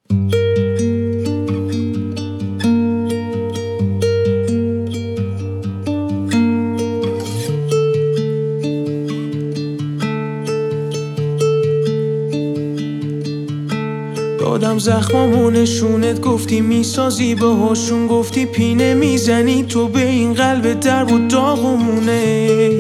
دادم زخمامو نشونت، گفتی میسازی باهاشون، گفتی پینه میزنی تو به این قلب درب و داغمونه.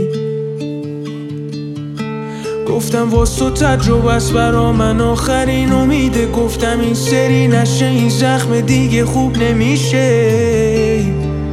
گفتم واس تو تجربه است برا من آخرین امیده، گفتم این سری نشه این زخم دیگه خوب نمیشه.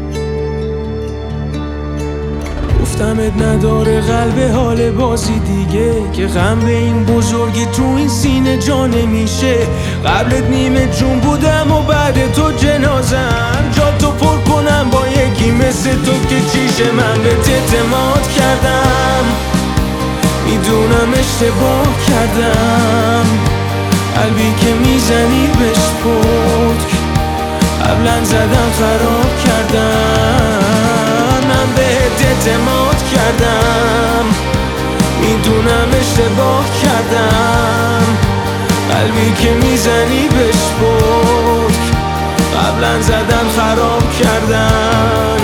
گفتمت نداره قلب حال بازی دیگه، که غم به این بزرگی تو این سینه جا نمیشه. قبلت نیمه جون بودم و بعد تو جنازم، جا تو پر کنم با یکی مثل تو که چیشه. من بهت اعتماد کردم، میدونم اشتباه کردم. قلبی که میزنی بهش پتک، قبلا زدم خراب کردم. من بهت اعتماد کردم، میدونم اشتباه کردم. قلبی که میزنی بهش پتک، قبلا زدم خراب کردم.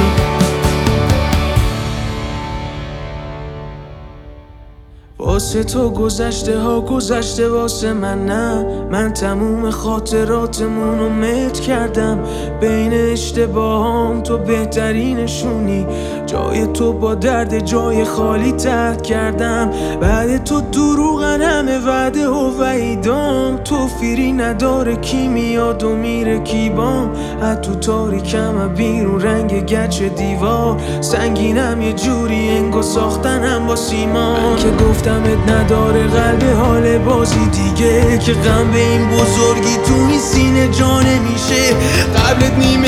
واسه تو گذشته ها گذشته، واسه من نه. من تموم خاطراتمونو مت کردم، بین اشتباهام تو بهترینشونی. جای تو با درد جای خالی ترد کردم. بعد تو دروغن همه وعده و وعیدام، تو فیری نداره کی میاد و میره کی بام. حتی تو تاریکم بیرون رنگ گچ دیوار، سنگینم یه جوری انگو ساختنم با سیمان. که گفتمت نداره قلب حال بازی دیگه، که غم به این بزرگی تو این سینه جا نمیشه. قبلت